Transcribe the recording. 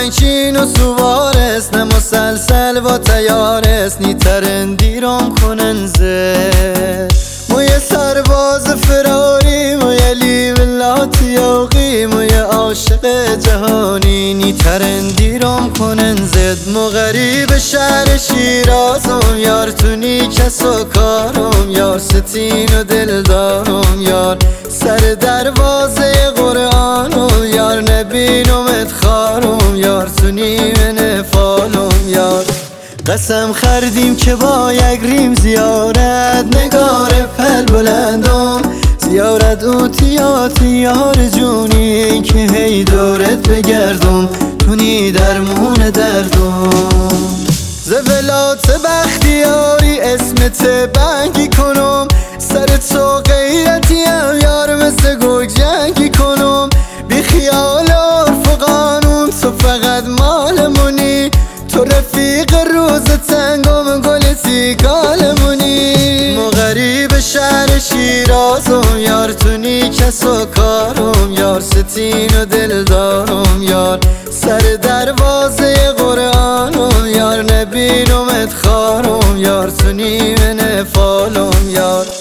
رنگین و سوارست، نه مسلسل و تیارست، نی ترندیرم کنن زد. موی سرباز فراری، موی لیو لاتیاقی، موی عاشق جهانی، نی ترندیرم کنن زد. مو غریب شهر شیرازم یار، تو نی کس و کارم یار، ستین و دلدارم یار، سر دروازه قرآنم یار، نبینمت خارم یار، تو نیمه فالم یار. قسم خردیم که با یک ریم زیارت، نگار پل بلندم زیارت اوتیات یار جونی، که هی دورت بگردم تو نی درمون دردم. زولات بختیاری اسمت بنگی کنم، سر تو غیرتیم یار، مثل گوگ جنگی کنم. بی خیال عرف و قانون تو فقط مالمونی، تو رفیق روز تنگم گلتی گالمونی. مو غریب شهر شیرازم یار، تو نی کس و کارم یار، ستین و دلدارم یار، سر دروازه قرآنم یار، نبینمت خارم یار، تو نیمه فالم یار.